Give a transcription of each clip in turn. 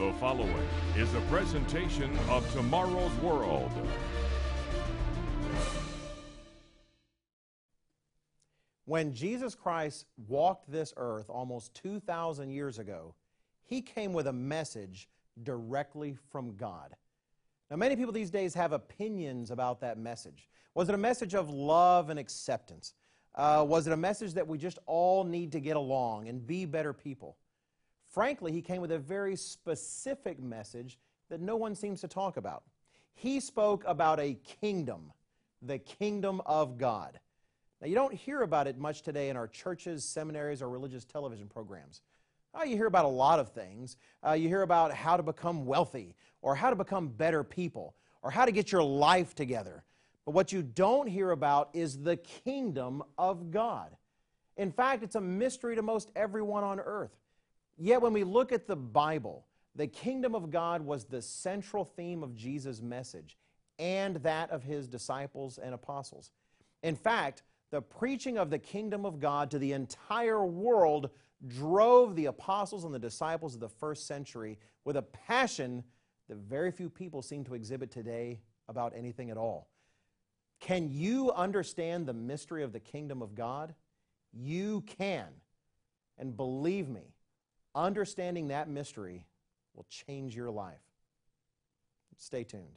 The following is a presentation of Tomorrow's World. When Jesus Christ walked this earth almost 2,000 years ago, He came with a message directly from God. Now, many people these days have opinions about that message. Was it a message of love and acceptance? Was it a message that we just all need to get along and be better people? Frankly, He came with a very specific message that no one seems to talk about. He spoke about a kingdom, the kingdom of God. Now, you don't hear about it much today in our churches, seminaries, or religious television programs. You hear about a lot of things. You hear about how to become wealthy, or how to become better people, or how to get your life together. But what you don't hear about is the kingdom of God. In fact, it's a mystery to most everyone on earth. Yet when we look at the Bible, the kingdom of God was the central theme of Jesus' message and that of His disciples and apostles. In fact, the preaching of the kingdom of God to the entire world drove the apostles and the disciples of the first century with a passion that very few people seem to exhibit today about anything at all. Can you understand the mystery of the kingdom of God? You can. And believe me, understanding that mystery will change your life. Stay tuned.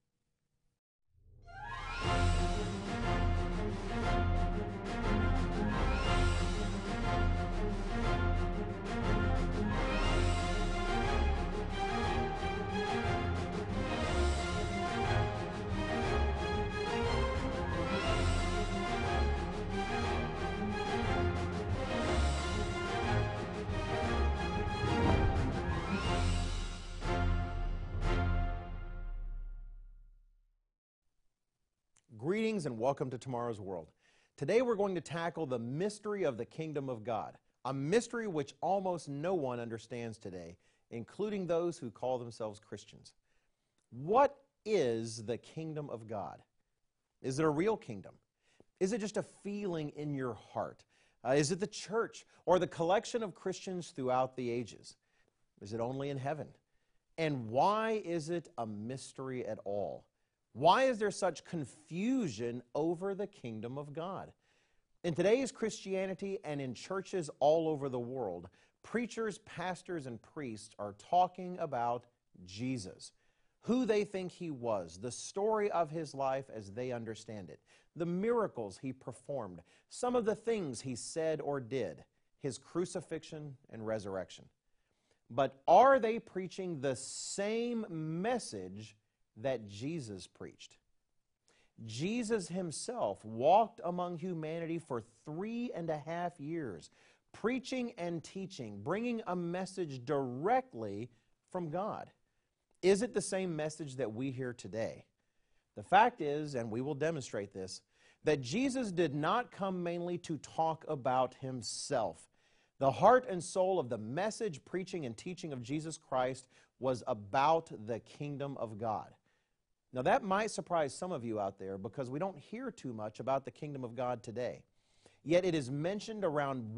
Greetings and welcome to Tomorrow's World. Today we're going to tackle the mystery of the kingdom of God, a mystery which almost no one understands today, including those who call themselves Christians. What is the kingdom of God? Is it a real kingdom? Is it just a feeling in your heart? Is it the church or the collection of Christians throughout the ages? Is it only in heaven? And why is it a mystery at all? Why is there such confusion over the kingdom of God? In today's Christianity and in churches all over the world, preachers, pastors, and priests are talking about Jesus, who they think He was, the story of His life as they understand it, the miracles He performed, some of the things He said or did, His crucifixion and resurrection. But are they preaching the same message that Jesus preached? Jesus Himself walked among humanity for 3.5 years, preaching and teaching, bringing a message directly from God. Is it the same message that we hear today? The fact is, and we will demonstrate this, that Jesus did not come mainly to talk about Himself. The heart and soul of the message, preaching, and teaching of Jesus Christ was about the kingdom of God. Now that might surprise some of you out there because we don't hear too much about the kingdom of God today. Yet it is mentioned around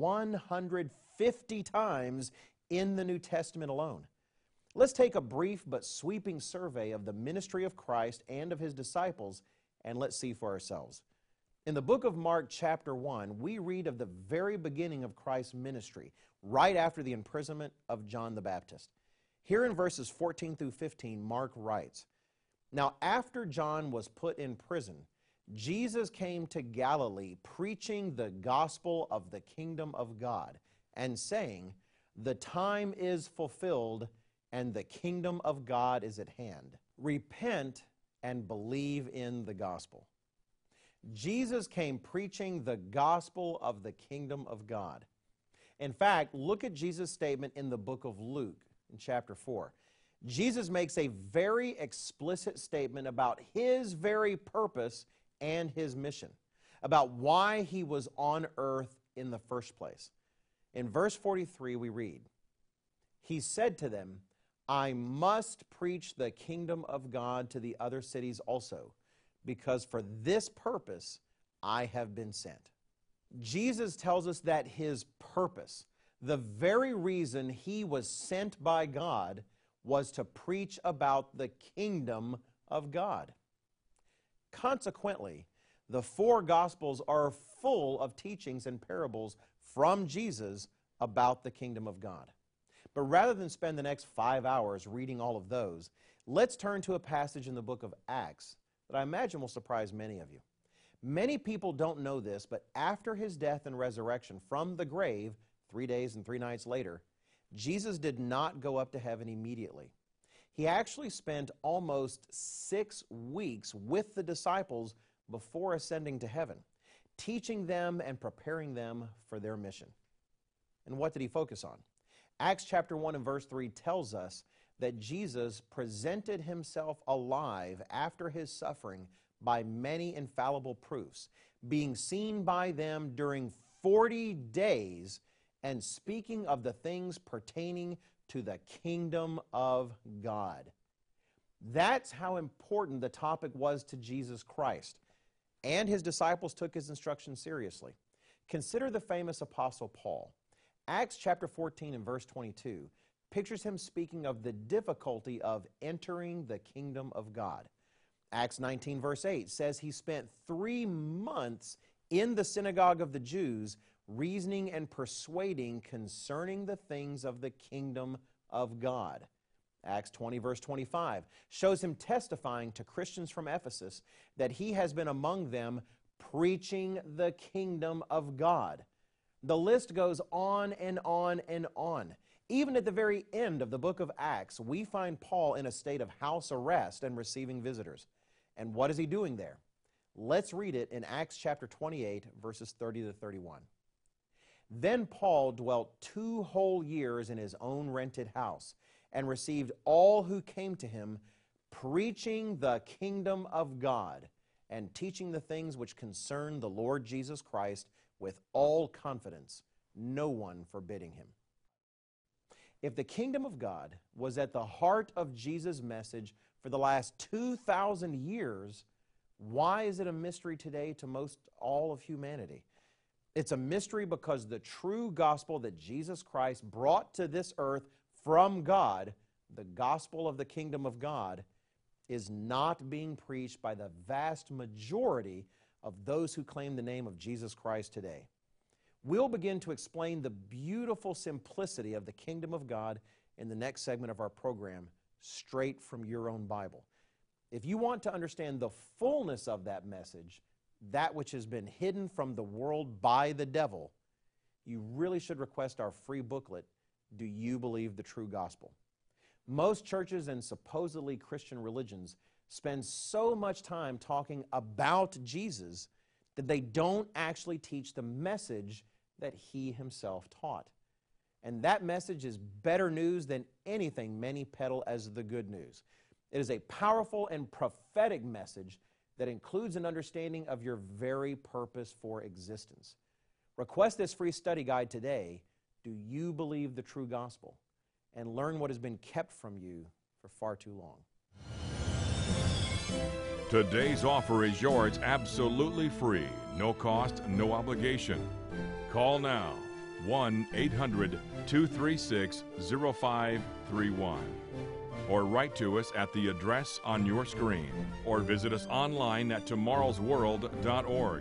150 times in the New Testament alone. Let's take a brief but sweeping survey of the ministry of Christ and of His disciples, and let's see for ourselves. In the book of Mark chapter 1, we read of the very beginning of Christ's ministry, right after the imprisonment of John the Baptist. Here in verses 14 through 15, Mark writes, "Now after John was put in prison, Jesus came to Galilee preaching the gospel of the kingdom of God and saying, 'The time is fulfilled and the kingdom of God is at hand. Repent and believe in the gospel.'" Jesus came preaching the gospel of the kingdom of God. In fact, look at Jesus' statement in the book of Luke in chapter 4. Jesus makes a very explicit statement about His very purpose and His mission, about why He was on earth in the first place. In verse 43 we read, He said to them, "I must preach the kingdom of God to the other cities also, because for this purpose I have been sent." Jesus tells us that His purpose, the very reason He was sent by God, was to preach about the kingdom of God. Consequently, the four Gospels are full of teachings and parables from Jesus about the kingdom of God. But rather than spend the next 5 hours reading all of those, let's turn to a passage in the book of Acts that I imagine will surprise many of you. Many people don't know this, but after his death and resurrection from the grave, 3 days and 3 nights later, Jesus did not go up to heaven immediately. He actually spent almost 6 weeks with the disciples before ascending to heaven, teaching them and preparing them for their mission. And what did he focus on? Acts chapter 1 and verse 3 tells us that Jesus presented himself alive after his suffering by many infallible proofs, being seen by them during 40 days and speaking of the things pertaining to the kingdom of God. That's how important the topic was to Jesus Christ, and his disciples took his instructions seriously. Consider the famous Apostle Paul. Acts chapter 14 and verse 22 pictures him speaking of the difficulty of entering the kingdom of God. Acts 19 verse 8 says he spent 3 months in the synagogue of the Jews reasoning and persuading concerning the things of the kingdom of God. Acts 20 verse 25 shows him testifying to Christians from Ephesus that he has been among them preaching the kingdom of God. The list goes on and on and on. Even at the very end of the book of Acts, we find Paul in a state of house arrest and receiving visitors. And what is he doing there? Let's read it in Acts chapter 28, verses 30 to 31. Then Paul dwelt 2 whole years in his own rented house and received all who came to him, preaching the kingdom of God and teaching the things which concern the Lord Jesus Christ with all confidence, no one forbidding him. If the kingdom of God was at the heart of Jesus' message for the last 2,000 years, why is it a mystery today to most all of humanity? It's a mystery because the true gospel that Jesus Christ brought to this earth from God, the gospel of the kingdom of God, is not being preached by the vast majority of those who claim the name of Jesus Christ today. We'll begin to explain the beautiful simplicity of the kingdom of God in the next segment of our program, straight from your own Bible. If you want to understand the fullness of that message, that which has been hidden from the world by the devil, you really should request our free booklet, Do You Believe the True Gospel? Most churches and supposedly Christian religions spend so much time talking about Jesus that they don't actually teach the message that he himself taught. And that message is better news than anything many peddle as the good news. It is a powerful and prophetic message that includes an understanding of your very purpose for existence. Request this free study guide today, Do You Believe the True Gospel? And learn what has been kept from you for far too long. Today's offer is yours absolutely free, no cost, no obligation. Call now, 1-800-236-0531. Or write to us at the address on your screen, or visit us online at tomorrowsworld.org.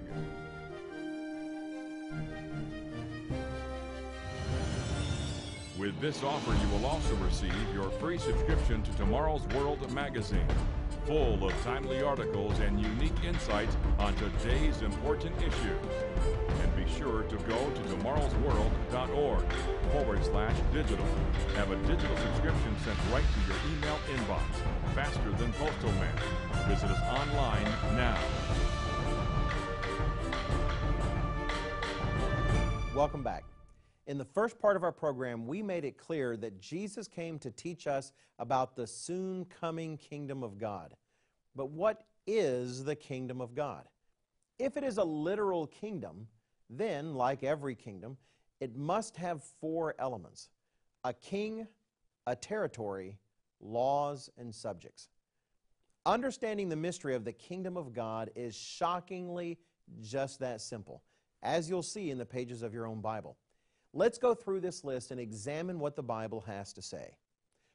With this offer, you will also receive your free subscription to Tomorrow's World magazine, full of timely articles and unique insights on today's important issues. And be sure to go to tomorrowsworld.org/digital. Have a digital subscription sent right to your email inbox, faster than postal mail. Visit us online now. Welcome back. In the first part of our program, we made it clear that Jesus came to teach us about the soon coming kingdom of God. But what is the kingdom of God? If it is a literal kingdom, then, like every kingdom, it must have 4 elements: a king, a territory, laws, and subjects. Understanding the mystery of the kingdom of God is shockingly just that simple, as you'll see in the pages of your own Bible. Let's go through this list and examine what the Bible has to say.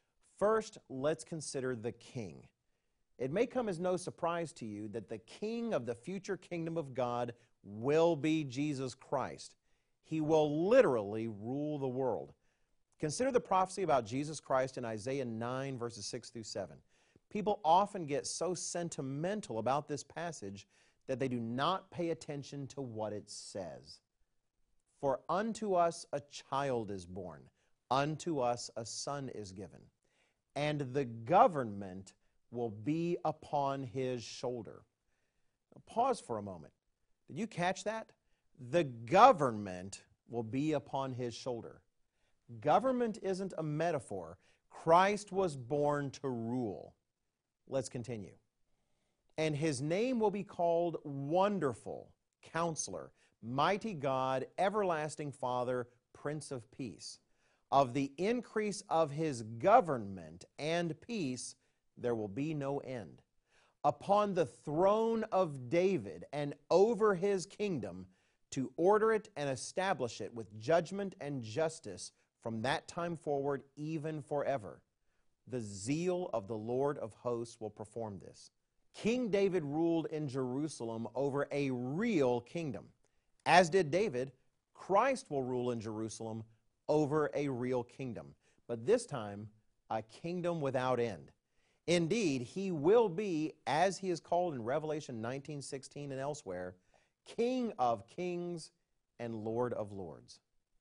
First, let's consider the king. It may come as no surprise to you that the king of the future kingdom of God will be Jesus Christ. He will literally rule the world. Consider the prophecy about Jesus Christ in Isaiah 9, verses 6 through 7. People often get so sentimental about this passage that they do not pay attention to what it says. For unto us a child is born, unto us a son is given, and the government will be upon his shoulder. Now, pause for a moment. Did you catch that? The government will be upon his shoulder. Government isn't a metaphor. Christ was born to rule. Let's continue. And his name will be called Wonderful, Counselor, Mighty God, Everlasting Father, Prince of Peace. Of the increase of his government and peace, there will be no end. Upon the throne of David and over his kingdom, to order it and establish it with judgment and justice from that time forward, even forever. The zeal of the Lord of hosts will perform this. King David ruled in Jerusalem over a real kingdom. As did David, Christ will rule in Jerusalem over a real kingdom, but this time a kingdom without end. Indeed, he will be, as he is called in Revelation 19:16 and elsewhere, King of kings and Lord of lords.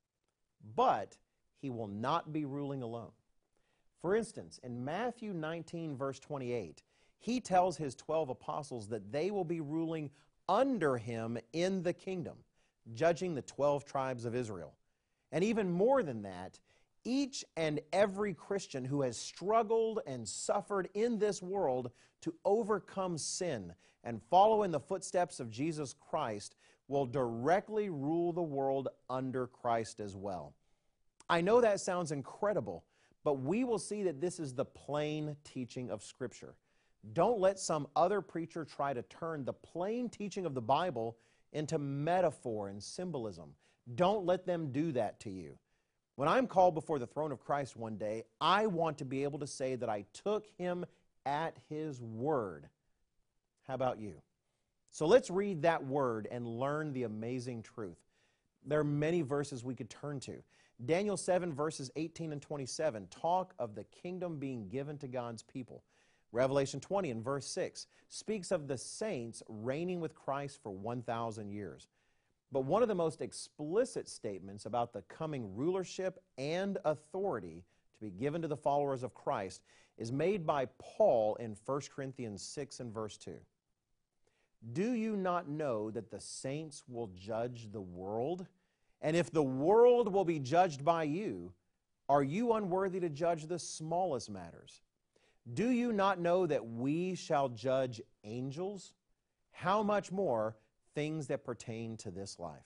But he will not be ruling alone. For instance, in Matthew 19, verse 28, he tells his 12 apostles that they will be ruling under him in the kingdom, judging the 12 tribes of Israel. And even more than that, each and every Christian who has struggled and suffered in this world to overcome sin and follow in the footsteps of Jesus Christ will directly rule the world under Christ as well. I know that sounds incredible, but we will see that this is the plain teaching of Scripture. Don't let some other preacher try to turn the plain teaching of the Bible into metaphor and symbolism. Don't let them do that to you. When I'm called before the throne of Christ one day, I want to be able to say that I took him at his word. How about you? So let's read that word and learn the amazing truth. There are many verses we could turn to. Daniel 7, verses 18 and 27 talk of the kingdom being given to God's people. Revelation 20 and verse 6 speaks of the saints reigning with Christ for 1,000 years. But one of the most explicit statements about the coming rulership and authority to be given to the followers of Christ is made by Paul in 1 Corinthians 6 and verse 2. Do you not know that the saints will judge the world? And if the world will be judged by you, are you unworthy to judge the smallest matters? Do you not know that we shall judge angels? How much more things that pertain to this life?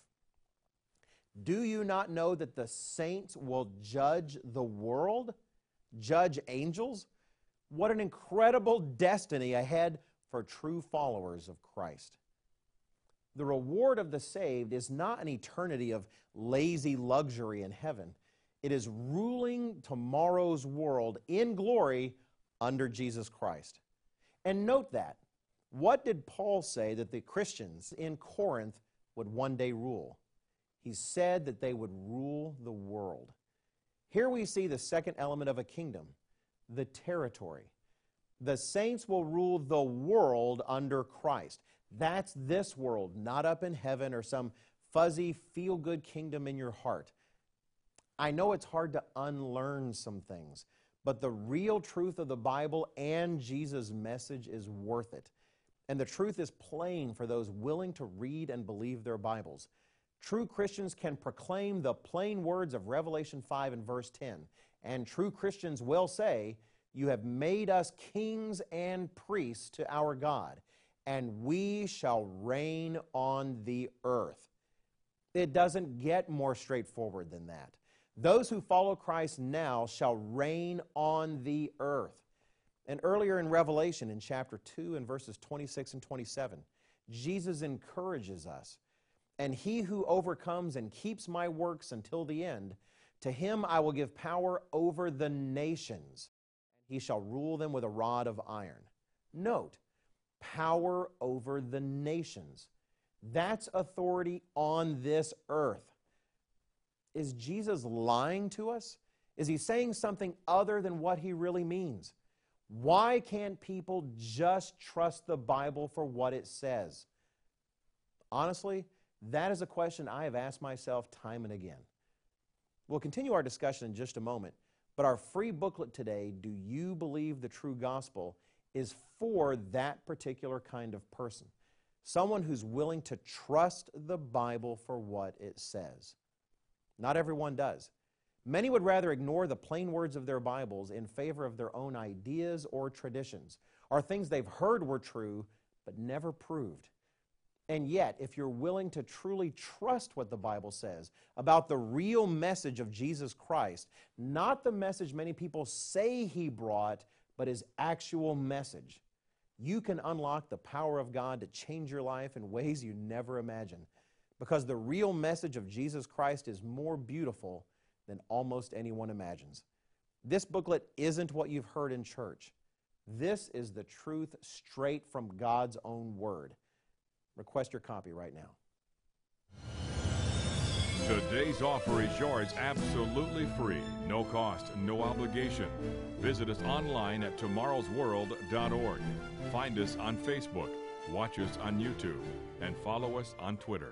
Do you not know that the saints will judge the world? Judge angels? What an incredible destiny ahead for true followers of Christ. The reward of the saved is not an eternity of lazy luxury in heaven. It is ruling tomorrow's world in glory under Jesus Christ. And note that. What did Paul say that the Christians in Corinth would one day rule? He said that they would rule the world. Here we see the second element of a kingdom, the territory. The saints will rule the world under Christ. That's this world, not up in heaven or some fuzzy, feel-good kingdom in your heart. I know it's hard to unlearn some things, but the real truth of the Bible and Jesus' message is worth it. And the truth is plain for those willing to read and believe their Bibles. True Christians can proclaim the plain words of Revelation 5 and verse 10. And true Christians will say, "You have made us kings and priests to our God, and we shall reign on the earth." It doesn't get more straightforward than that. Those who follow Christ now shall reign on the earth. And earlier in Revelation, in chapter 2 and verses 26 and 27, Jesus encourages us, "And he who overcomes and keeps my works until the end, to him I will give power over the nations, He shall rule them with a rod of iron. Note, power over the nations. That's authority on this earth. Is Jesus lying to us? Is he saying something other than what he really means? Why can't people just trust the Bible for what it says? Honestly, that is a question I have asked myself time and again. We'll continue our discussion in just a moment, but our free booklet today, Do You Believe the True Gospel, is for that particular kind of person. Someone who's willing to trust the Bible for what it says. Not everyone does. Many would rather ignore the plain words of their Bibles in favor of their own ideas or traditions, or things they've heard were true but never proved. And yet, if you're willing to truly trust what the Bible says about the real message of Jesus Christ, not the message many people say he brought, but his actual message, you can unlock the power of God to change your life in ways you never imagined. Because the real message of Jesus Christ is more beautiful than almost anyone imagines. This booklet isn't what you've heard in church. This is the truth straight from God's own Word. Request your copy right now. Today's offer is yours absolutely free, no cost, no obligation. Visit us online at tomorrowsworld.org. Find us on Facebook, watch us on YouTube, and follow us on Twitter.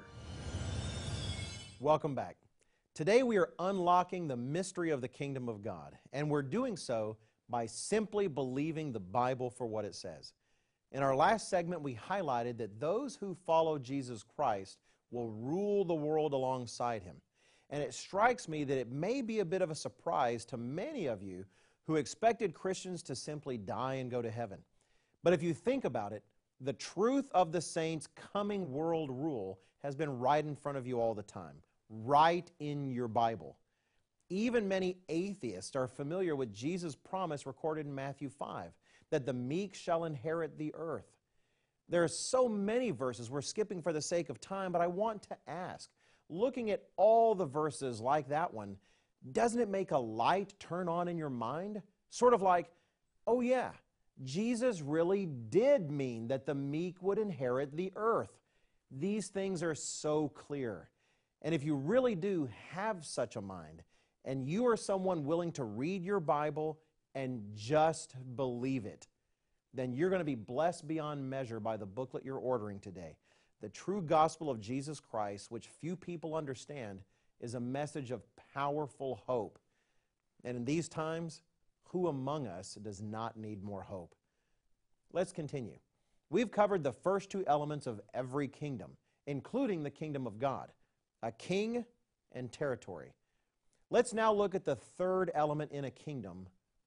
Welcome back. Today we are unlocking the mystery of the kingdom of God, and we're doing so by simply believing the Bible for what it says. In our last segment, we highlighted that those who follow Jesus Christ will rule the world alongside him. And it strikes me that it may be a bit of a surprise to many of you who expected Christians to simply die and go to heaven. But if you think about it, the truth of the saints' coming world rule has been right in front of you all the time, right in your Bible. Even many atheists are familiar with Jesus' promise recorded in Matthew 5, that the meek shall inherit the earth. There are so many verses we're skipping for the sake of time, but I want to ask, looking at all the verses like that one, doesn't it make a light turn on in your mind? Sort of like, oh yeah, Jesus really did mean that the meek would inherit the earth. These things are so clear. And if you really do have such a mind, and you are someone willing to read your Bible and just believe it, then you're going to be blessed beyond measure by the booklet you're ordering today. The true gospel of Jesus Christ, which few people understand, is a message of powerful hope. And in these times, who among us does not need more hope? Let's continue. We've covered the first two elements of every kingdom, including the kingdom of God, a king and territory. Let's now look at the third element in a kingdom,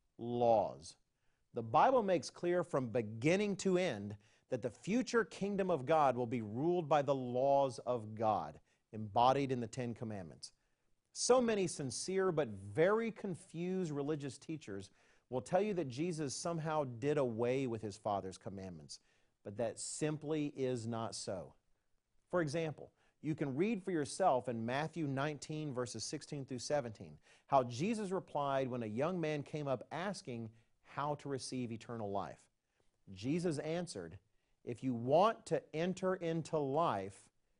laws. The Bible makes clear from beginning to end that the future kingdom of God will be ruled by the laws of God, embodied in the Ten Commandments. So many sincere but very confused religious teachers will tell you that Jesus somehow did away with his Father's commandments, but that simply is not so. For example, you can read for yourself in Matthew 19, verses 16 through 17, how Jesus replied when a young man came up asking how to receive eternal life. Jesus answered, "If you want to enter into life,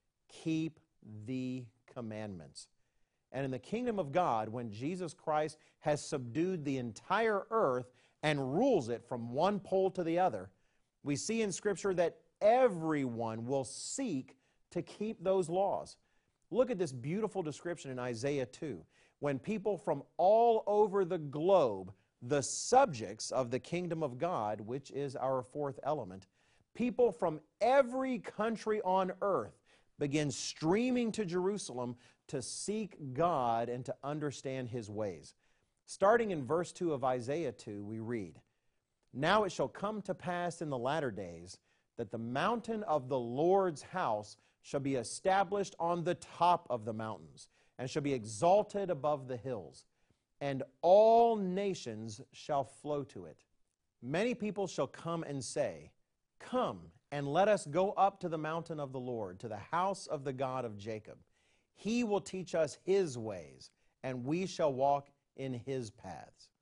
keep the commandments." And in the kingdom of God, when Jesus Christ has subdued the entire earth and rules it from one pole to the other, we see in Scripture that everyone will seek to keep those laws. Look at this beautiful description in Isaiah 2, when people from all over the globe, the subjects of the kingdom of God, which is our fourth element, people from every country on earth begin streaming to Jerusalem to seek God and to understand his ways. Starting in verse 2 of Isaiah 2, we read, "Now it shall come to pass in the latter days that the mountain of the Lord's house shall be established on the top of the mountains, and shall be exalted above the hills, and all nations shall flow to it. Many people shall come and say, 'Come, and let us go up to the mountain of the Lord, to the house of the God of Jacob. He will teach us his ways, and we shall walk in his paths.'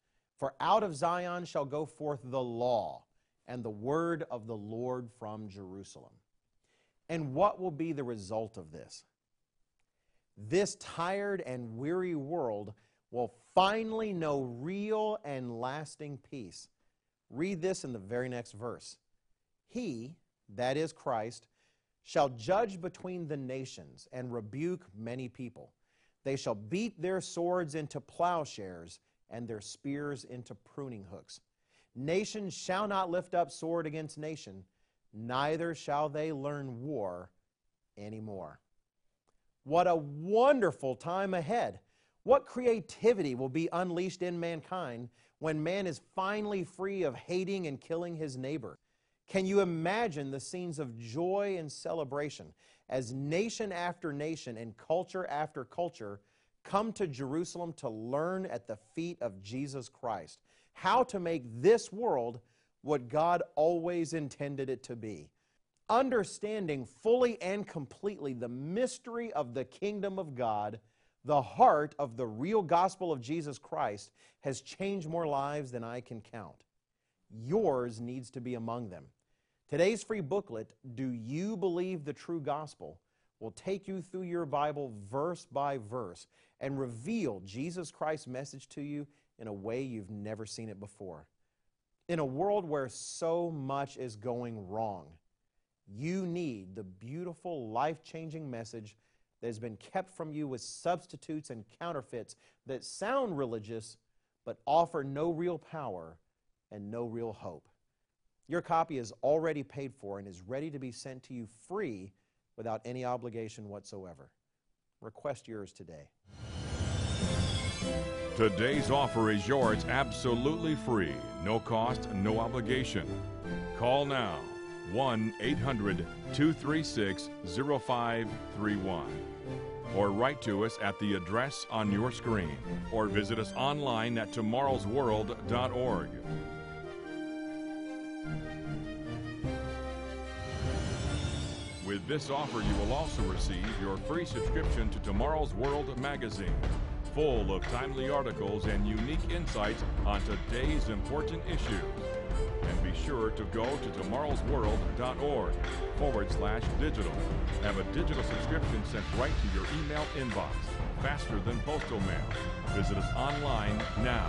For out of Zion shall go forth the law and the word of the Lord from Jerusalem. And what will be the result of this? This tired and weary world will finally know real and lasting peace. Read this in the very next verse. He, that is Christ, shall judge between the nations and rebuke many people. They shall beat their swords into plowshares and their spears into pruning hooks. Nation shall not lift up sword against nation, neither shall they learn war anymore. What a wonderful time ahead. What creativity will be unleashed in mankind when man is finally free of hating and killing his neighbor? Can you imagine the scenes of joy and celebration as nation after nation and culture after culture come to Jerusalem to learn at the feet of Jesus Christ how to make this world what God always intended it to be? Understanding fully and completely the mystery of the kingdom of God, the heart of the real gospel of Jesus Christ, has changed more lives than I can count. Yours needs to be among them. Today's free booklet, Do You Believe the True Gospel?, will take you through your Bible verse by verse and reveal Jesus Christ's message to you in a way you've never seen it before. In a world where so much is going wrong, you need the beautiful, life-changing message that has been kept from you with substitutes and counterfeits that sound religious but offer no real power and no real hope. Your copy is already paid for and is ready to be sent to you free without any obligation whatsoever. Request yours today. Today's offer is yours absolutely free, no cost, no obligation. Call now, 1-800-236-0531. Or write to us at the address on your screen, or visit us online at tomorrowsworld.org. With this offer, you will also receive your free subscription to Tomorrow's World magazine, full of timely articles and unique insights on today's important issues. And be sure to go to tomorrowsworld.org/digital. Have a digital subscription sent right to your email inbox, faster than postal mail. Visit us online now.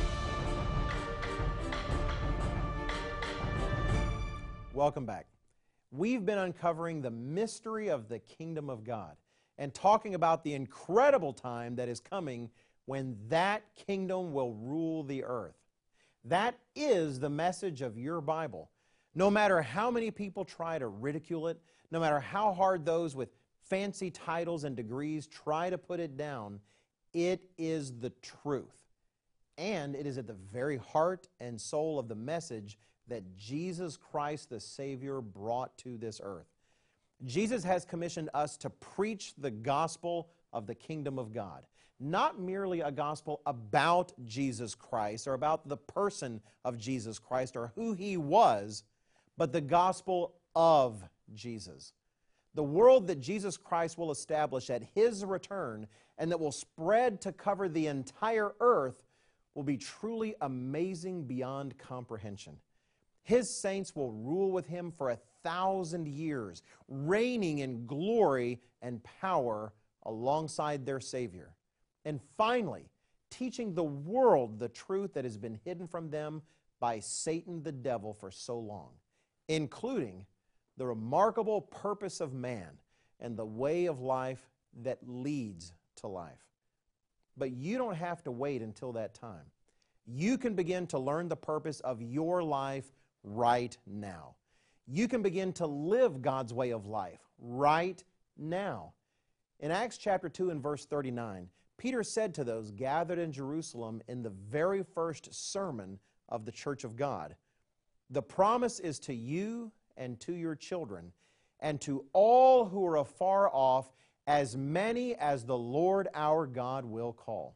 Welcome back. We've been uncovering the mystery of the kingdom of God and talking about the incredible time that is coming when that kingdom will rule the earth. That is the message of your Bible. No matter how many people try to ridicule it, no matter how hard those with fancy titles and degrees try to put it down, it is the truth. And it is at the very heart and soul of the message that Jesus Christ the Savior brought to this earth. Jesus has commissioned us to preach the gospel of the kingdom of God. Not merely a gospel about Jesus Christ or about the person of Jesus Christ or who He was, but the gospel of Jesus. The world that Jesus Christ will establish at His return and that will spread to cover the entire earth will be truly amazing beyond comprehension. His saints will rule with Him for 1,000 years, reigning in glory and power alongside their Savior. And finally, teaching the world the truth that has been hidden from them by Satan the devil for so long, including the remarkable purpose of man and the way of life that leads to life. But you don't have to wait until that time. You can begin to learn the purpose of your life right now. You can begin to live God's way of life right now. In Acts chapter 2 and verse 39, Peter said to those gathered in Jerusalem in the very first sermon of the church of God, "The promise is to you and to your children, and to all who are afar off, as many as the Lord our God will call."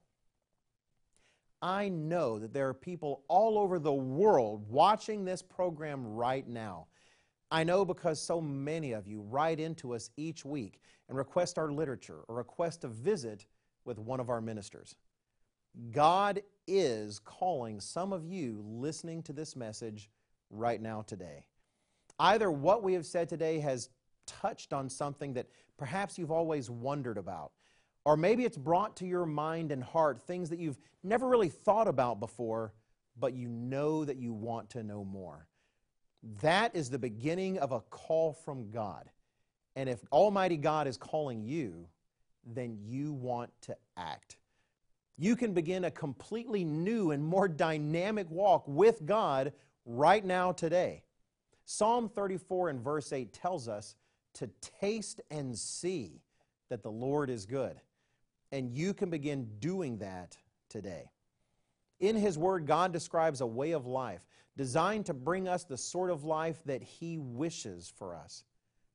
I know that there are people all over the world watching this program right now. I know because so many of you write into us each week and request our literature or request a visit with one of our ministers. God is calling some of you listening to this message right now today. Either what we have said today has touched on something that perhaps you've always wondered about, or maybe it's brought to your mind and heart things that you've never really thought about before, but you know that you want to know more. That is the beginning of a call from God. And if Almighty God is calling you, then you want to act. You can begin a completely new and more dynamic walk with God right now today. Psalm 34 and verse 8 tells us to taste and see that the Lord is good. And you can begin doing that today. In His Word, God describes a way of life designed to bring us the sort of life that He wishes for us.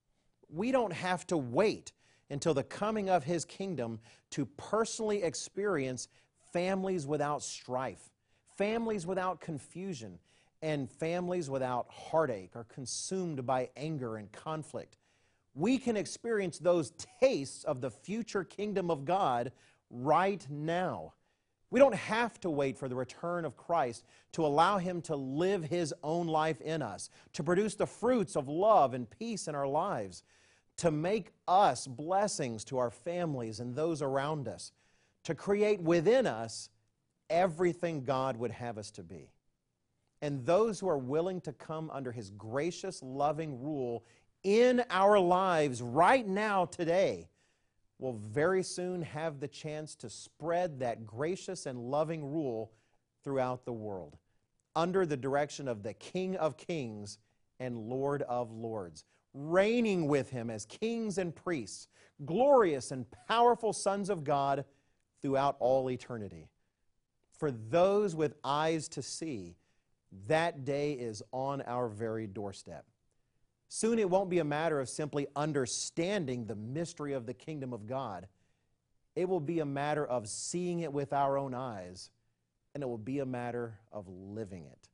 We don't have to wait until the coming of His kingdom to personally experience families without strife, families without confusion, and families without heartache or consumed by anger and conflict. We can experience those tastes of the future kingdom of God right now. We don't have to wait for the return of Christ to allow Him to live His own life in us, to produce the fruits of love and peace in our lives, to make us blessings to our families and those around us, to create within us everything God would have us to be. And those who are willing to come under His gracious, loving rule in our lives right now, today, will very soon have the chance to spread that gracious and loving rule throughout the world, under the direction of the King of Kings and Lord of Lords, reigning with Him as kings and priests, glorious and powerful sons of God throughout all eternity. For those with eyes to see, that day is on our very doorstep. Soon it won't be a matter of simply understanding the mystery of the kingdom of God. It will be a matter of seeing it with our own eyes, and it will be a matter of living it.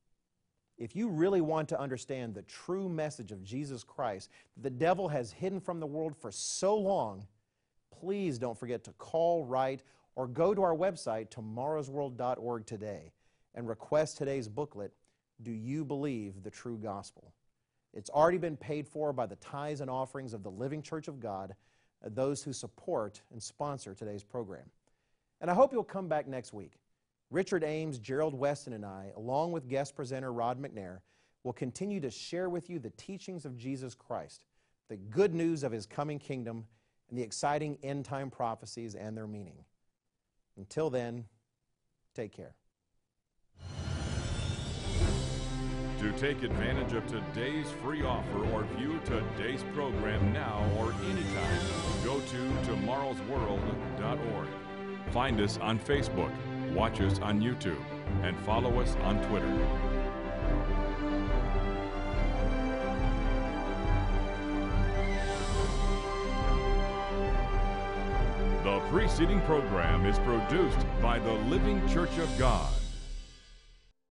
If you really want to understand the true message of Jesus Christ that the devil has hidden from the world for so long, please don't forget to call, write, or go to our website, tomorrowsworld.org today, and request today's booklet, Do You Believe the True Gospel? It's already been paid for by the tithes and offerings of the Living Church of God, those who support and sponsor today's program. And I hope you'll come back next week. Richard Ames, Gerald Weston, and I, along with guest presenter Rod McNair, will continue to share with you the teachings of Jesus Christ, the good news of His coming kingdom, and the exciting end-time prophecies and their meaning. Until then, take care. To take advantage of today's free offer or view today's program now or anytime, go to tomorrowsworld.org. Find us on Facebook, watch us on YouTube, and follow us on Twitter. The preceding program is produced by the Living Church of God.